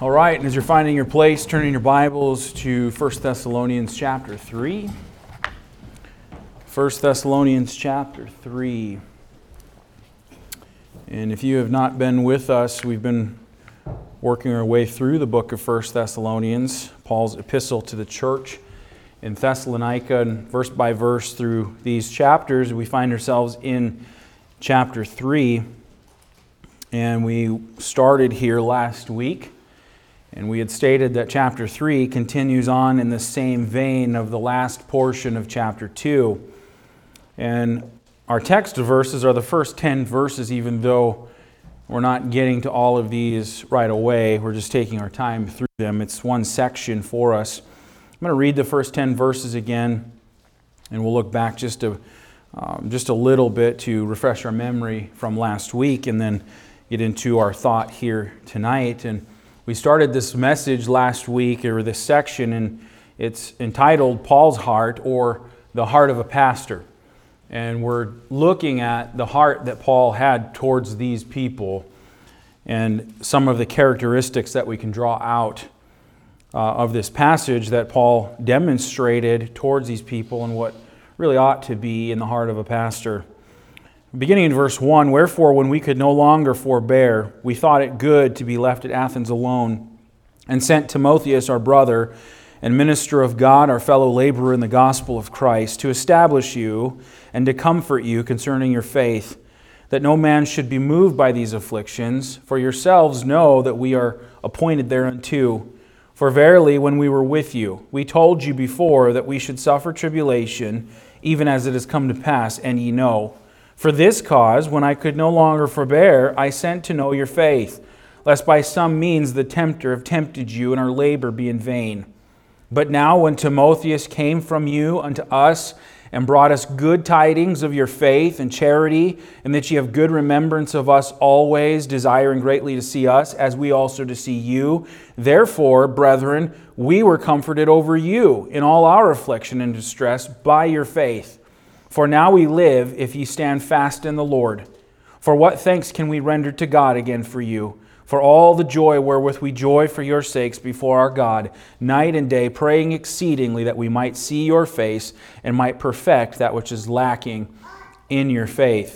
All right, and as you're finding your place, turning your Bibles to 1 Thessalonians chapter 3. 1 Thessalonians chapter 3. And if you have not been with us, we've been working our way through the book of 1 Thessalonians, Paul's epistle to the church in Thessalonica, and verse by verse through these chapters, we find ourselves in chapter 3. And we started here last week. And we had stated that chapter 3 continues on in the same vein of the last portion of chapter 2. And our text verses are the first 10 verses, even though we're not getting to all of these right away. We're just taking our time through them. It's one section for us. I'm going to read the first 10 verses again, and we'll look back just a little bit to refresh our memory from last week, and then get into our thought here tonight. And we started this message last week, or this section, and it's entitled Paul's Heart, or the Heart of a Pastor. And we're looking at the heart that Paul had towards these people and some of the characteristics that we can draw out of this passage that Paul demonstrated towards these people and what really ought to be in the heart of a pastor. Beginning in verse 1, "Wherefore, when we could no longer forbear, we thought it good to be left at Athens alone, and sent Timotheus, our brother, and minister of God, our fellow laborer in the gospel of Christ, to establish you and to comfort you concerning your faith, that no man should be moved by these afflictions, for yourselves know that we are appointed thereunto. For verily, when we were with you, we told you before that we should suffer tribulation, even as it has come to pass, and ye know. For this cause, when I could no longer forbear, I sent to know your faith, lest by some means the tempter have tempted you, and our labor be in vain. But now when Timotheus came from you unto us, and brought us good tidings of your faith and charity, and that ye have good remembrance of us always, desiring greatly to see us, as we also to see you. Therefore, brethren, we were comforted over you in all our affliction and distress by your faith. For now we live, if ye stand fast in the Lord. For what thanks can we render to God again for you? For all the joy wherewith we joy for your sakes before our God, night and day, praying exceedingly that we might see your face and might perfect that which is lacking in your faith."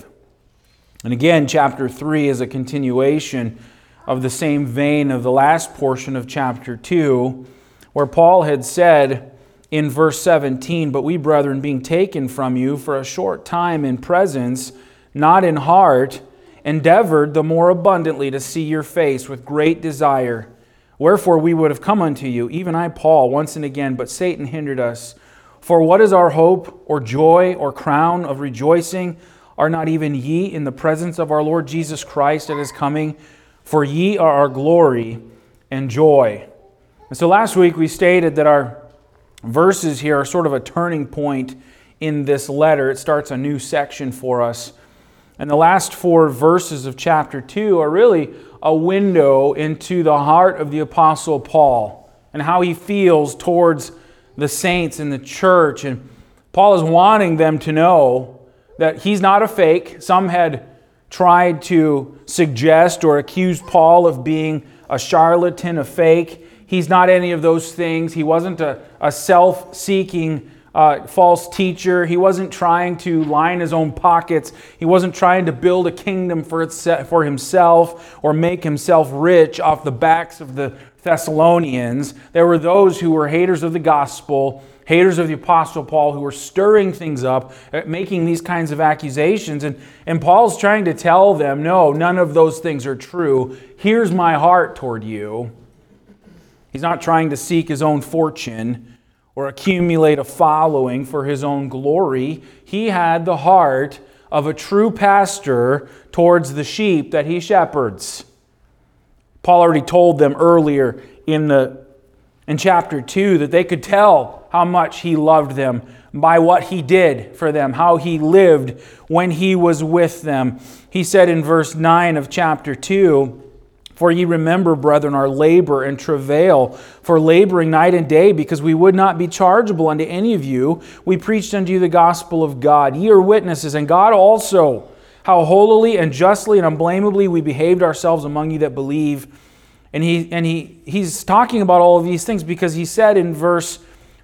And again, chapter 3 is a continuation of the same vein of the last portion of chapter 2, where Paul had said in verse 17, "But we, brethren, being taken from you for a short time in presence, not in heart, endeavored the more abundantly to see your face with great desire. Wherefore we would have come unto you, even I, Paul, once and again, but Satan hindered us. For what is our hope, or joy, or crown of rejoicing? Are not even ye in the presence of our Lord Jesus Christ at His coming? For ye are our glory and joy." And so last week we stated that our verses here are sort of a turning point in this letter. It starts a new section for us. And the last 4 verses of chapter 2 are really a window into the heart of the Apostle Paul and how he feels towards the saints in the church. And Paul is wanting them to know that he's not a fake. Some had tried to suggest or accuse Paul of being a charlatan, a fake. He's not any of those things. He wasn't a self-seeking false teacher. He wasn't trying to line his own pockets. He wasn't trying to build a kingdom for himself or make himself rich off the backs of the Thessalonians. There were those who were haters of the gospel, haters of the Apostle Paul, who were stirring things up, making these kinds of accusations. And Paul's trying to tell them, no, none of those things are true. Here's my heart toward you. He's not trying to seek his own fortune or accumulate a following for his own glory. He had the heart of a true pastor towards the sheep that he shepherds. Paul already told them earlier in chapter 2 that they could tell how much he loved them by what he did for them, how he lived when he was with them. He said in verse 9 of chapter 2, "For ye remember, brethren, our labor and travail, for laboring night and day, because we would not be chargeable unto any of you. We preached unto you the gospel of God. Ye are witnesses, and God also, how holily and justly and unblameably we behaved ourselves among you that believe. And he's talking about all of these things because he said in verse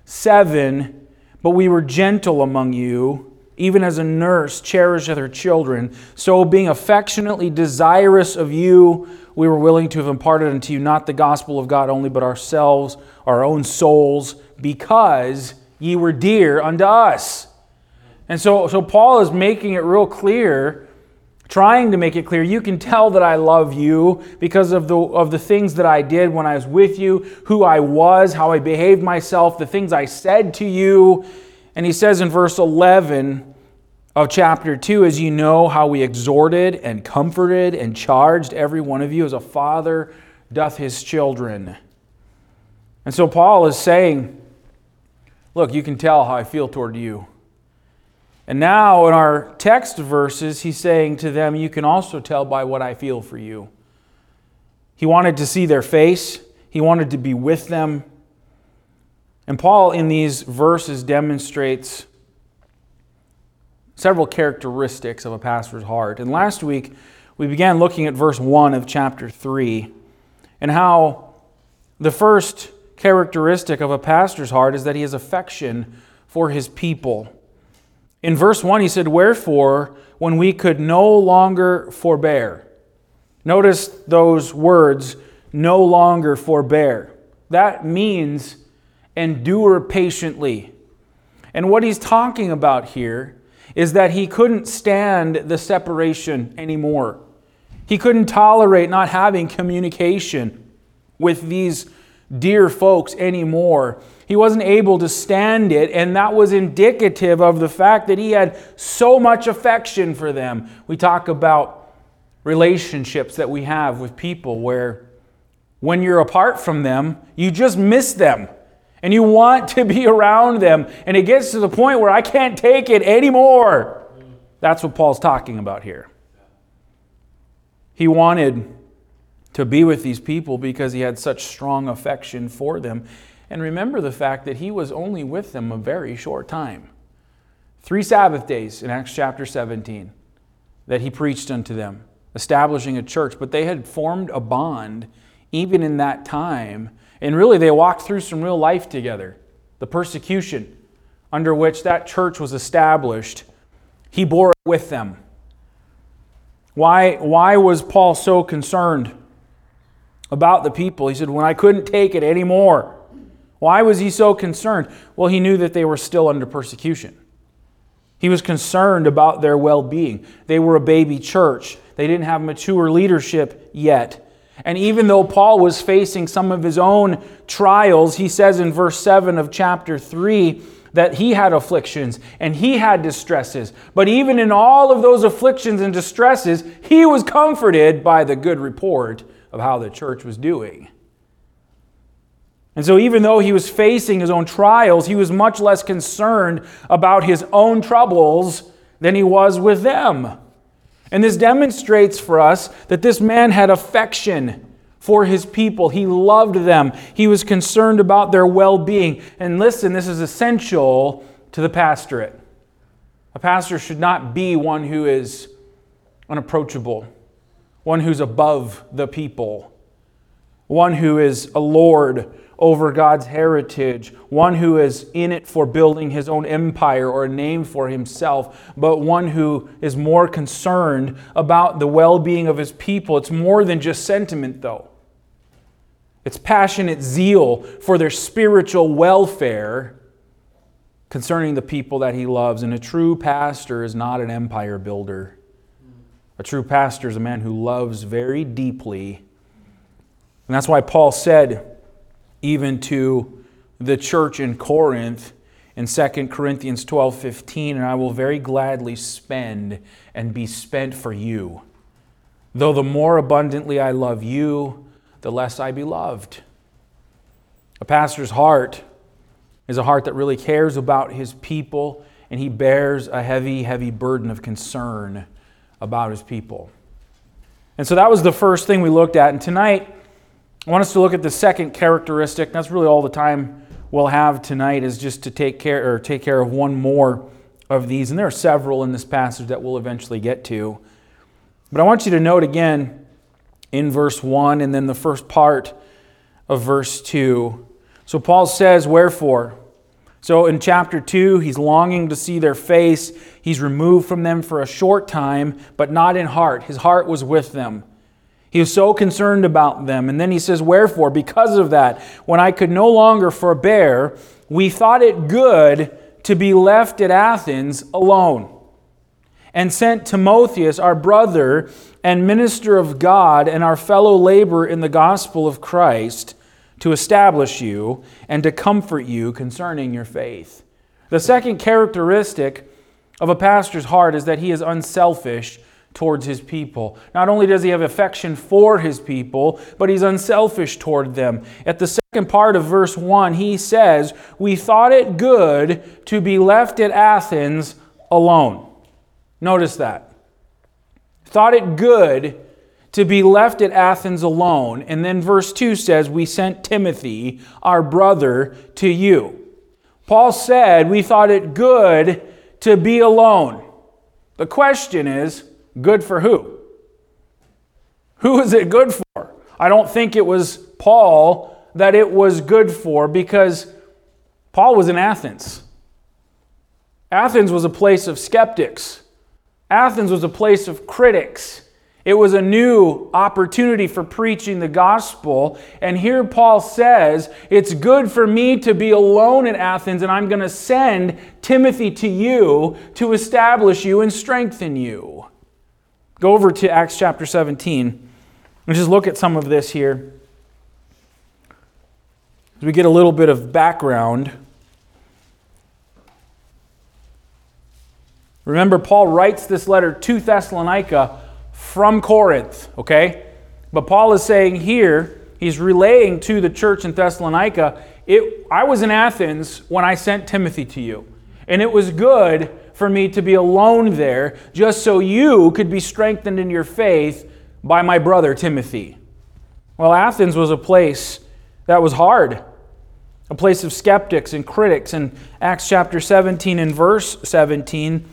7, "But we were gentle among you, even as a nurse cherisheth her children. So being affectionately desirous of you, we were willing to have imparted unto you not the gospel of God only, but ourselves, our own souls, because ye were dear unto us." And so Paul is making it real clear, trying to make it clear, you can tell that I love you because of the things that I did when I was with you, who I was, how I behaved myself, the things I said to you. And he says in verse 11 of chapter 2, "As you know how we exhorted and comforted and charged every one of you as a father doth his children." And so Paul is saying, look, you can tell how I feel toward you. And now in our text verses, he's saying to them, you can also tell by what I feel for you. He wanted to see their face. He wanted to be with them. And Paul in these verses demonstrates several characteristics of a pastor's heart. And last week, we began looking at verse 1 of chapter 3 and how the first characteristic of a pastor's heart is that he has affection for his people. In verse 1, he said, "Wherefore, when we could no longer forbear." Notice those words, no longer forbear. That means endure patiently. And what he's talking about here is that he couldn't stand the separation anymore. He couldn't tolerate not having communication with these dear folks anymore. He wasn't able to stand it, and that was indicative of the fact that he had so much affection for them. We talk about relationships that we have with people where when you're apart from them, you just miss them, and you want to be around them, and it gets to the point where I can't take it anymore. That's what Paul's talking about here. He wanted to be with these people because he had such strong affection for them. And remember the fact that he was only with them a very short time. 3 Sabbath days in Acts chapter 17 that he preached unto them, establishing a church. But they had formed a bond even in that time. And really they walked through some real life together. The persecution under which that church was established, he bore it with them. Why was Paul so concerned about the people? He said, when I couldn't take it anymore. Why was he so concerned? Well, he knew that they were still under persecution. He was concerned about their well-being. They were a baby church. They didn't have mature leadership yet. And even though Paul was facing some of his own trials, he says in verse 7 of chapter 3 that he had afflictions and he had distresses. But even in all of those afflictions and distresses, he was comforted by the good report of how the church was doing. And so even though he was facing his own trials, he was much less concerned about his own troubles than he was with them. And this demonstrates for us that this man had affection for his people. He loved them. He was concerned about their well-being. And listen, this is essential to the pastorate. A pastor should not be one who is unapproachable, one who's above the people, one who is a lord over God's heritage, one who is in it for building his own empire or a name for himself, but one who is more concerned about the well-being of his people. It's more than just sentiment, though. It's passionate zeal for their spiritual welfare concerning the people that he loves. And a true pastor is not an empire builder. A true pastor is a man who loves very deeply. And that's why Paul said, even to the church in Corinth in 2 Corinthians 12:15, "And I will very gladly spend and be spent for you. Though the more abundantly I love you, the less I be loved." A pastor's heart is a heart that really cares about his people, and he bears a heavy, heavy burden of concern about his people. And so that was the first thing we looked at. And tonight, I want us to look at the second characteristic. That's really all the time we'll have tonight, is just to take care of one more of these. And there are several in this passage that we'll eventually get to. But I want you to note again in verse 1 and then the first part of verse 2. So Paul says, wherefore? So in chapter 2, he's longing to see their face. He's removed from them for a short time, but not in heart. His heart was with them. He was so concerned about them. And then he says, wherefore? Because of that, when I could no longer forbear, we thought it good to be left at Athens alone, and sent Timotheus, our brother and minister of God and our fellow laborer in the gospel of Christ, to establish you and to comfort you concerning your faith. The second characteristic of a pastor's heart is that he is unselfish towards his people. Not only does he have affection for his people, but he's unselfish toward them. At the second part of verse 1, he says, we thought it good to be left at Athens alone. Notice that. Thought it good to be left at Athens alone. And then verse 2 says, we sent Timothy, our brother, to you. Paul said, we thought it good to be alone. The question is, good for who? Who is it good for? I don't think it was Paul that it was good for, because Paul was in Athens. Athens was a place of skeptics. Athens was a place of critics. It was a new opportunity for preaching the gospel. And here Paul says, it's good for me to be alone at Athens, and I'm going to send Timothy to you to establish you and strengthen you. Go over to Acts chapter 17 and just look at some of this here. As we get a little bit of background. Remember, Paul writes this letter to Thessalonica from Corinth, okay? But Paul is saying here, he's relaying to the church in Thessalonica, I was in Athens when I sent Timothy to you. And it was good for me to be alone there, just so you could be strengthened in your faith by my brother Timothy. Well, Athens was a place that was hard, a place of skeptics and critics. In Acts chapter 17 and verse 17,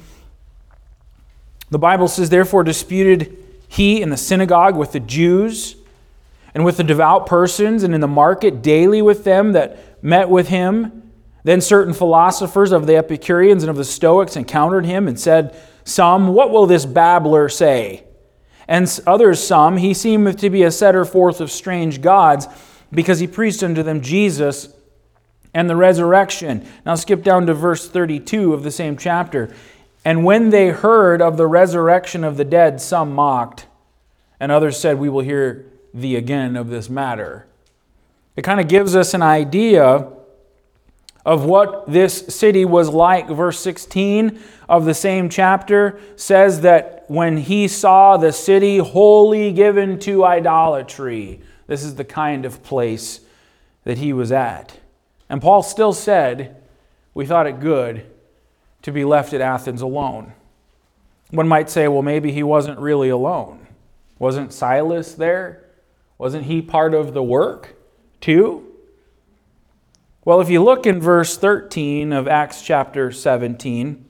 the Bible says, therefore disputed he in the synagogue with the Jews and with the devout persons, and in the market daily with them that met with him. Then certain philosophers of the Epicureans and of the Stoics encountered him and said, some, what will this babbler say? And others, some, he seemeth to be a setter forth of strange gods, because he preached unto them Jesus and the resurrection. Now skip down to verse 32 of the same chapter. And when they heard of the resurrection of the dead, some mocked, and others said, we will hear thee again of this matter. It kind of gives us an idea of what this city was like. Verse 16 of the same chapter says that when he saw the city wholly given to idolatry, this is the kind of place that he was at. And Paul still said, we thought it good to be left at Athens alone. One might say, well, maybe he wasn't really alone. Wasn't Silas there? Wasn't he part of the work too? Well, if you look in verse 13 of Acts chapter 17,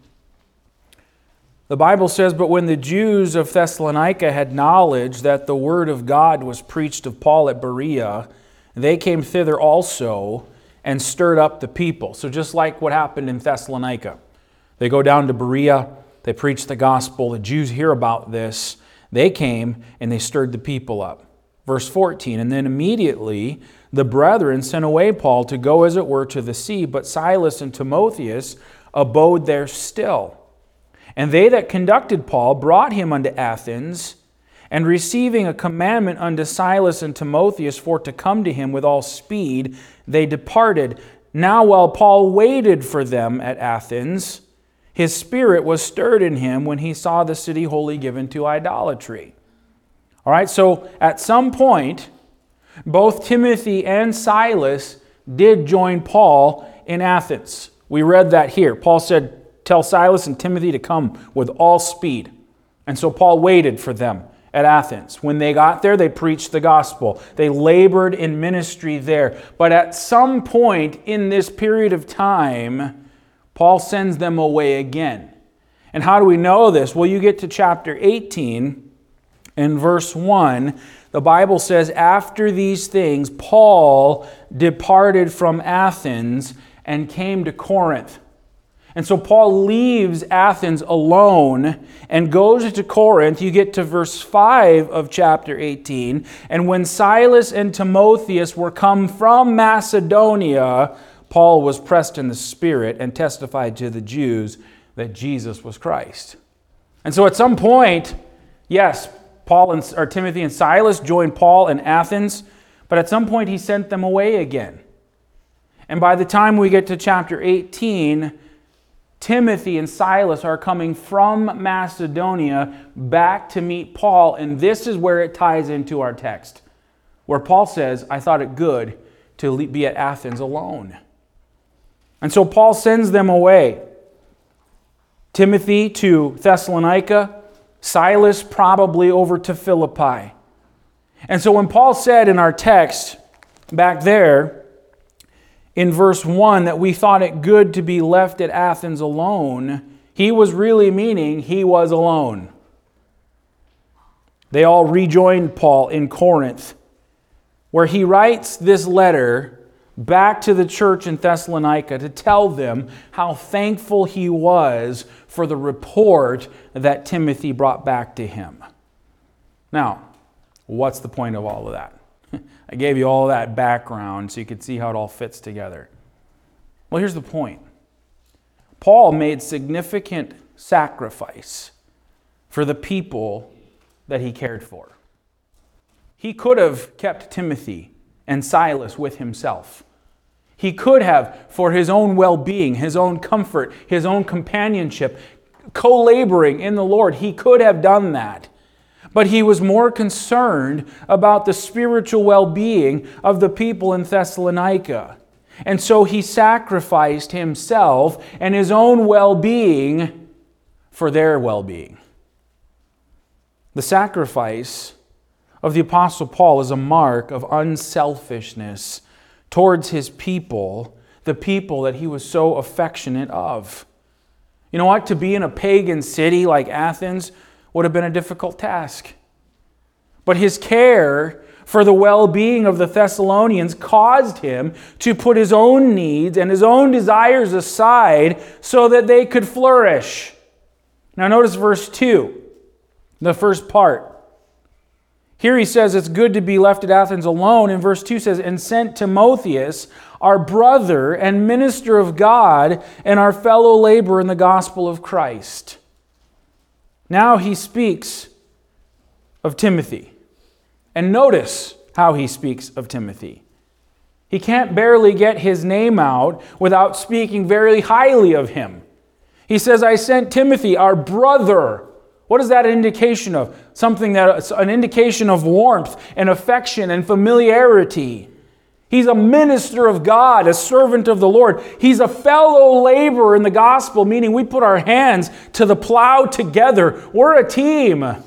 the Bible says, but when the Jews of Thessalonica had knowledge that the word of God was preached of Paul at Berea, they came thither also and stirred up the people. So just like what happened in Thessalonica. They go down to Berea, they preach the gospel, the Jews hear about this, they came and they stirred the people up. Verse 14, and then immediately the brethren sent away Paul to go as it were to the sea, but Silas and Timotheus abode there still. And they that conducted Paul brought him unto Athens, and receiving a commandment unto Silas and Timotheus for to come to him with all speed, they departed. Now while Paul waited for them at Athens, his spirit was stirred in him when he saw the city wholly given to idolatry. All right, so at some point, both Timothy and Silas did join Paul in Athens. We read that here. Paul said, tell Silas and Timothy to come with all speed. And so Paul waited for them at Athens. When they got there, they preached the gospel. They labored in ministry there. But at some point in this period of time, Paul sends them away again. And how do we know this? Well, you get to chapter 18 in verse 1. the Bible says, after these things, Paul departed from Athens and came to Corinth. And so Paul leaves Athens alone and goes to Corinth. You get to verse 5 of chapter 18. And when Silas and Timotheus were come from Macedonia, Paul was pressed in the Spirit and testified to the Jews that Jesus was Christ. And so at some point, yes, Timothy and Silas joined Paul in Athens, but at some point he sent them away again. And by the time we get to chapter 18, Timothy and Silas are coming from Macedonia back to meet Paul, and this is where it ties into our text, where Paul says, I thought it good to be at Athens alone. And so Paul sends them away. Timothy to Thessalonica, Silas probably over to Philippi. And so when Paul said in our text back there in verse 1 that we thought it good to be left at Athens alone, he was really meaning he was alone. They all rejoined Paul in Corinth, where he writes this letter back to the church in Thessalonica to tell them how thankful he was for the report that Timothy brought back to him. Now, what's the point of all of that? I gave you all of that background so you could see how it all fits together. Well, here's the point. Paul made significant sacrifice for the people that he cared for. He could have kept Timothy and Silas with himself. He could have, for his own well-being, his own comfort, his own companionship, co-laboring in the Lord, he could have done that. But he was more concerned about the spiritual well-being of the people in Thessalonica. And so he sacrificed himself and his own well-being for their well-being. The sacrifice of the Apostle Paul is a mark of unselfishness towards his people, the people that he was so affectionate of. You know what? To be in a pagan city like Athens would have been a difficult task. But his care for the well-being of the Thessalonians caused him to put his own needs and his own desires aside so that they could flourish. Now notice verse 2, the first part. Here he says it's good to be left at Athens alone. And verse 2 says, and sent Timotheus, our brother and minister of God, and our fellow laborer in the gospel of Christ. Now he speaks of Timothy. And notice how he speaks of Timothy. He can't barely get his name out without speaking very highly of him. He says, I sent Timothy, our brother. What is that an indication of? An indication of warmth and affection and familiarity. He's a minister of God, a servant of the Lord. He's a fellow laborer in the gospel, meaning we put our hands to the plow together. We're a team. Of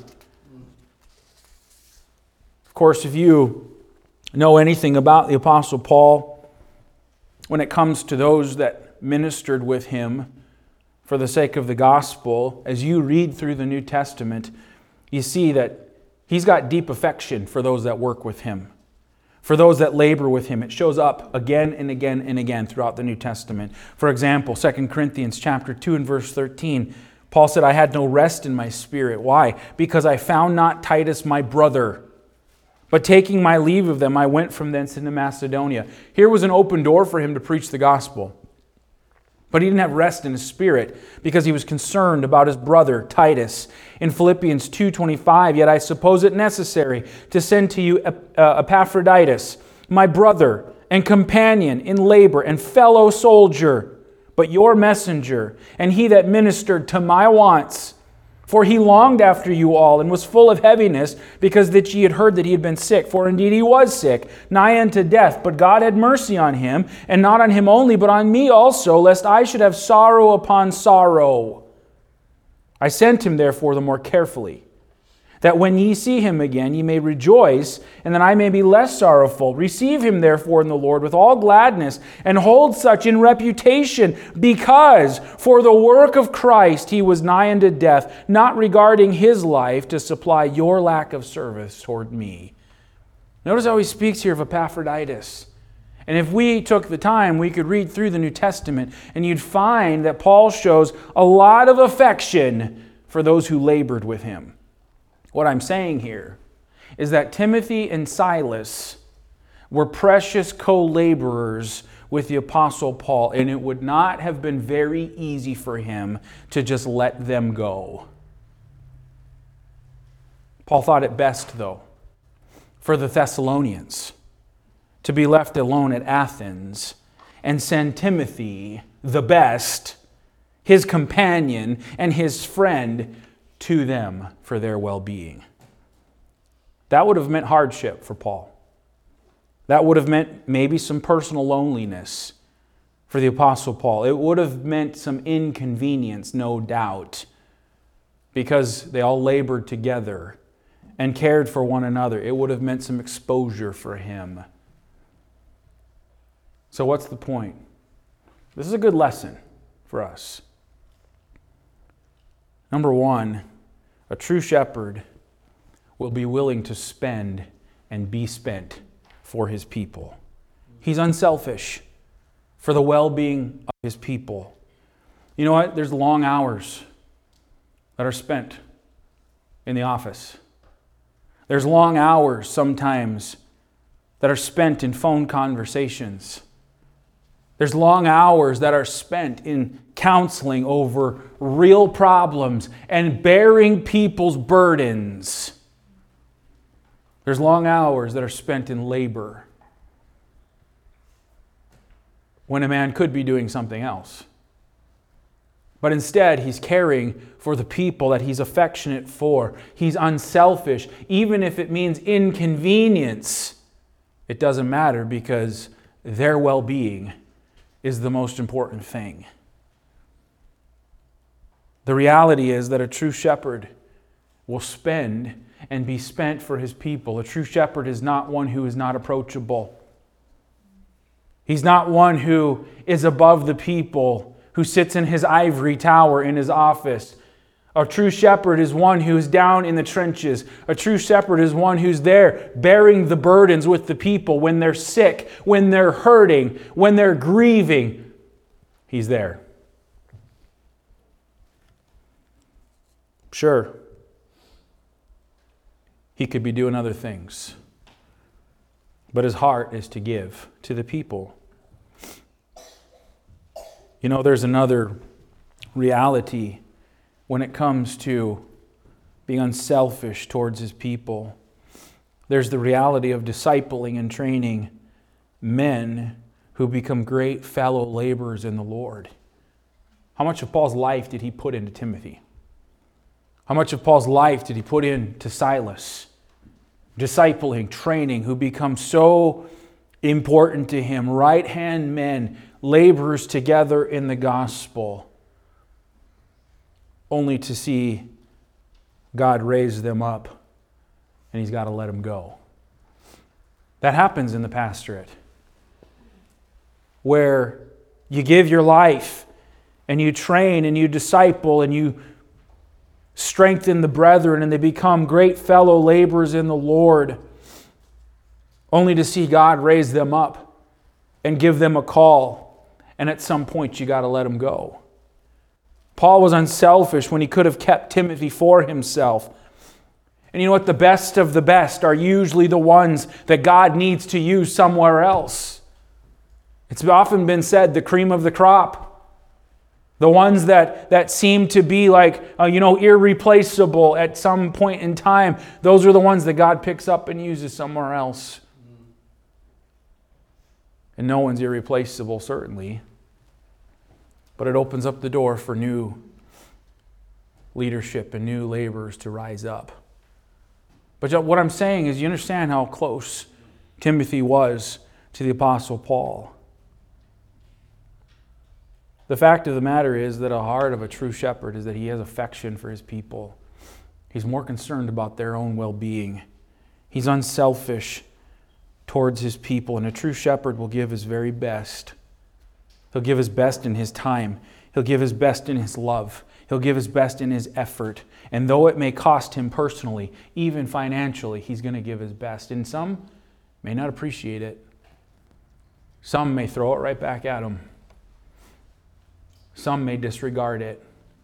course, if you know anything about the Apostle Paul, when it comes to those that ministered with him for the sake of the gospel, as you read through the New Testament, you see that he's got deep affection for those that work with him, for those that labor with him. It shows up again and again and again throughout the New Testament. For example, 2 Corinthians chapter 2 and verse 13, Paul said, I had no rest in my spirit. Why? Because I found not Titus my brother. But taking my leave of them, I went from thence into Macedonia. Here was an open door for him to preach the gospel. But he didn't have rest in his spirit because he was concerned about his brother Titus. In Philippians 2:25, yet I suppose it necessary to send to you Epaphroditus, my brother and companion in labor and fellow soldier, but your messenger, and he that ministered to my wants. For he longed after you all, and was full of heaviness, because that ye had heard that he had been sick. For indeed he was sick, nigh unto death. But God had mercy on him, and not on him only, but on me also, lest I should have sorrow upon sorrow. I sent him therefore the more carefully, that when ye see him again, ye may rejoice, and that I may be less sorrowful. Receive him therefore in the Lord with all gladness, and hold such in reputation, because for the work of Christ he was nigh unto death, not regarding his life to supply your lack of service toward me. Notice how he speaks here of Epaphroditus. And if we took the time, we could read through the New Testament, and you'd find that Paul shows a lot of affection for those who labored with him. What I'm saying here is that Timothy and Silas were precious co-laborers with the Apostle Paul, and it would not have been very easy for him to just let them go. Paul thought it best, though, for the Thessalonians to be left alone at Athens and send Timothy, the best, his companion and his friend, to them for their well-being. That would have meant hardship for Paul. That would have meant maybe some personal loneliness for the Apostle Paul. It would have meant some inconvenience, no doubt, because they all labored together and cared for one another. It would have meant some exposure for him. So what's the point? This is a good lesson for us. Number one, a true shepherd will be willing to spend and be spent for his people. He's unselfish for the well-being of his people. You know what? There's long hours that are spent in the office. There's long hours sometimes that are spent in phone conversations. There's long hours that are spent in counseling over real problems and bearing people's burdens. There's long hours that are spent in labor when a man could be doing something else. But instead, he's caring for the people that he's affectionate for. He's unselfish. Even if it means inconvenience, it doesn't matter because their well-being is the most important thing. The reality is that a true shepherd will spend and be spent for his people. A true shepherd is not one who is not approachable. He's not one who is above the people, who sits in his ivory tower in his office. A true shepherd is one who is down in the trenches. A true shepherd is one who's there bearing the burdens with the people when they're sick, when they're hurting, when they're grieving. He's there. Sure, he could be doing other things, but his heart is to give to the people. You know, there's another reality when it comes to being unselfish towards his people. There's the reality of discipling and training men who become great fellow laborers in the Lord. How much of Paul's life did he put into Timothy? How much of Paul's life did he put into Silas? Discipling, training, who become so important to him. Right-hand men, laborers together in the gospel, only to see God raise them up and he's got to let them go. That happens in the pastorate, where you give your life and you train and you disciple and you strengthen the brethren and they become great fellow laborers in the Lord, only to see God raise them up and give them a call. And at some point you got to let them go. Paul was unselfish when he could have kept Timothy for himself. And you know what? The best of the best are usually the ones that God needs to use somewhere else. It's often been said, the cream of the crop. The ones that seem to be like, irreplaceable at some point in time, those are the ones that God picks up and uses somewhere else. And no one's irreplaceable, certainly. But it opens up the door for new leadership and new laborers to rise up. But what I'm saying is, you understand how close Timothy was to the Apostle Paul. The fact of the matter is that a heart of a true shepherd is that he has affection for his people. He's more concerned about their own well-being. He's unselfish towards his people, and a true shepherd will give his very best. He'll give his best in his time. He'll give his best in his love. He'll give his best in his effort. And though it may cost him personally, even financially, he's going to give his best. In some may not appreciate it. Some may throw it right back at them. Some may disregard it.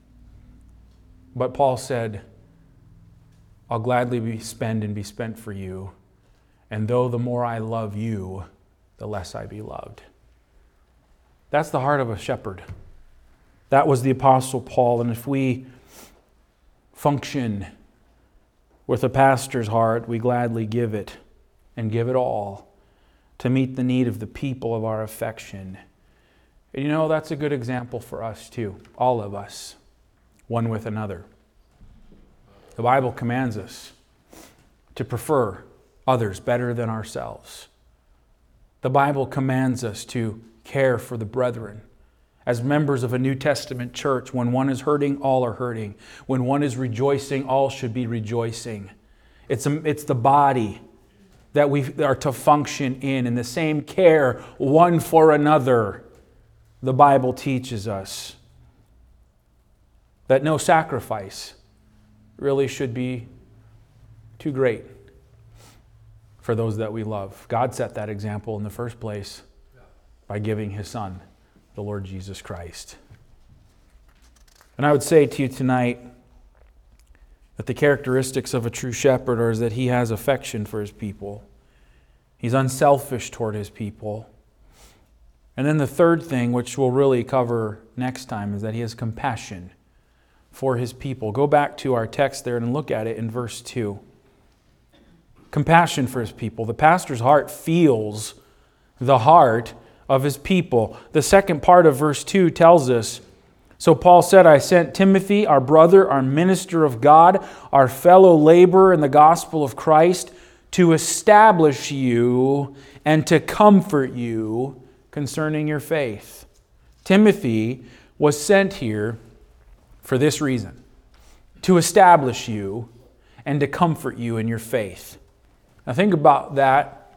But Paul said, I'll gladly be spent for you. And though the more I love you, the less I be loved. That's the heart of a shepherd. That was the Apostle Paul. And if we function with a pastor's heart, we gladly give it and give it all to meet the need of the people of our affection. And you know, that's a good example for us too, all of us, one with another. The Bible commands us to prefer others better than ourselves. The Bible commands us to care for the brethren. As members of a New Testament church, when one is hurting, all are hurting. When one is rejoicing, all should be rejoicing. It's the body that we are to function in the same care one for another. The Bible teaches us that no sacrifice really should be too great for those that we love. God set that example in the first place by giving His Son, the Lord Jesus Christ. And I would say to you tonight that the characteristics of a true shepherd are that he has affection for his people. He's unselfish toward his people. And then the third thing, which we'll really cover next time, is that he has compassion for his people. Go back to our text there and look at it in verse 2. Compassion for his people. The pastor's heart feels the heart of his people. The second part of verse 2 tells us, so Paul said, I sent Timothy, our brother, our minister of God, our fellow laborer in the gospel of Christ, to establish you and to comfort you concerning your faith. Timothy was sent here for this reason, to establish you and to comfort you in your faith. Now think about that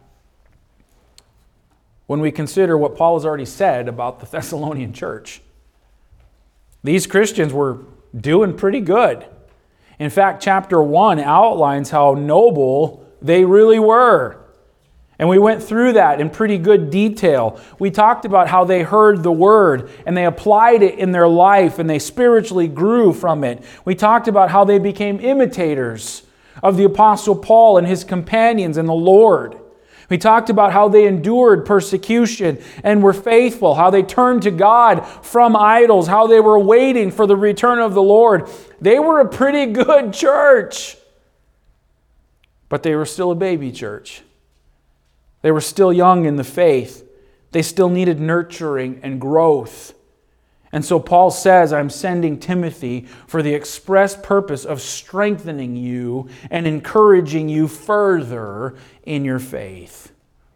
when we consider what Paul has already said about the Thessalonian church. These Christians were doing pretty good. In fact, chapter 1 outlines how noble they really were. And we went through that in pretty good detail. We talked about how they heard the word and they applied it in their life and they spiritually grew from it. We talked about how they became imitators of the Apostle Paul and his companions and the Lord. We talked about how they endured persecution and were faithful, how they turned to God from idols, how they were waiting for the return of the Lord. They were a pretty good church, but they were still a baby church. They were still young in the faith. They still needed nurturing and growth. And so Paul says, I'm sending Timothy for the express purpose of strengthening you and encouraging you further in your faith.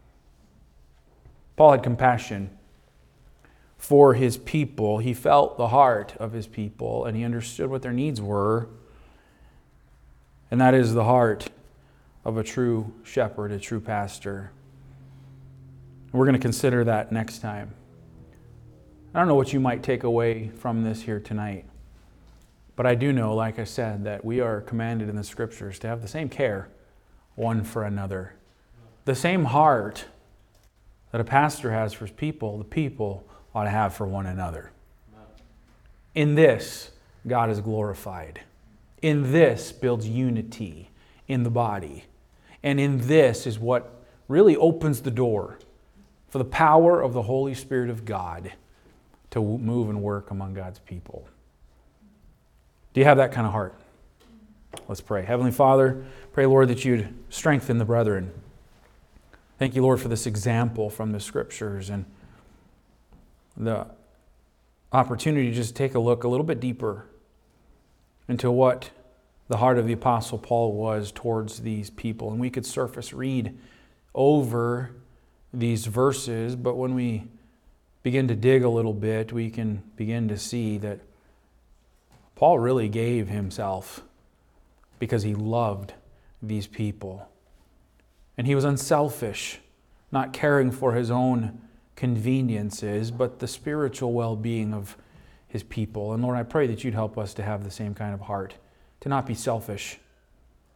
Paul had compassion for his people. He felt the heart of his people and he understood what their needs were. And that is the heart of a true shepherd, a true pastor. We're going to consider that next time. I don't know what you might take away from this here tonight, but I do know, like I said, that we are commanded in the Scriptures to have the same care one for another. The same heart that a pastor has for his people, the people ought to have for one another. In this, God is glorified. In this builds unity in the body. And in this is what really opens the door for the power of the Holy Spirit of God to move and work among God's people. Do you have that kind of heart? Let's pray. Heavenly Father, pray, Lord, that you'd strengthen the brethren. Thank you, Lord, for this example from the Scriptures and the opportunity to just take a look a little bit deeper into what the heart of the Apostle Paul was towards these people. And we could surface read over these verses, but when we begin to dig a little bit, we can begin to see that Paul really gave himself because he loved these people. And he was unselfish, not caring for his own conveniences, but the spiritual well-being of his people. And Lord, I pray that you'd help us to have the same kind of heart, to not be selfish,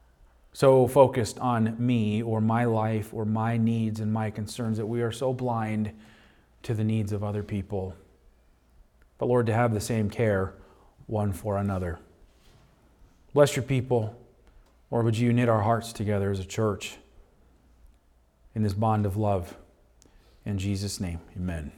so focused on me or my life or my needs and my concerns that we are so blind to the needs of other people. But Lord, to have the same care one for another. Bless your people. Lord, would you knit our hearts together as a church in this bond of love? In Jesus' name, amen.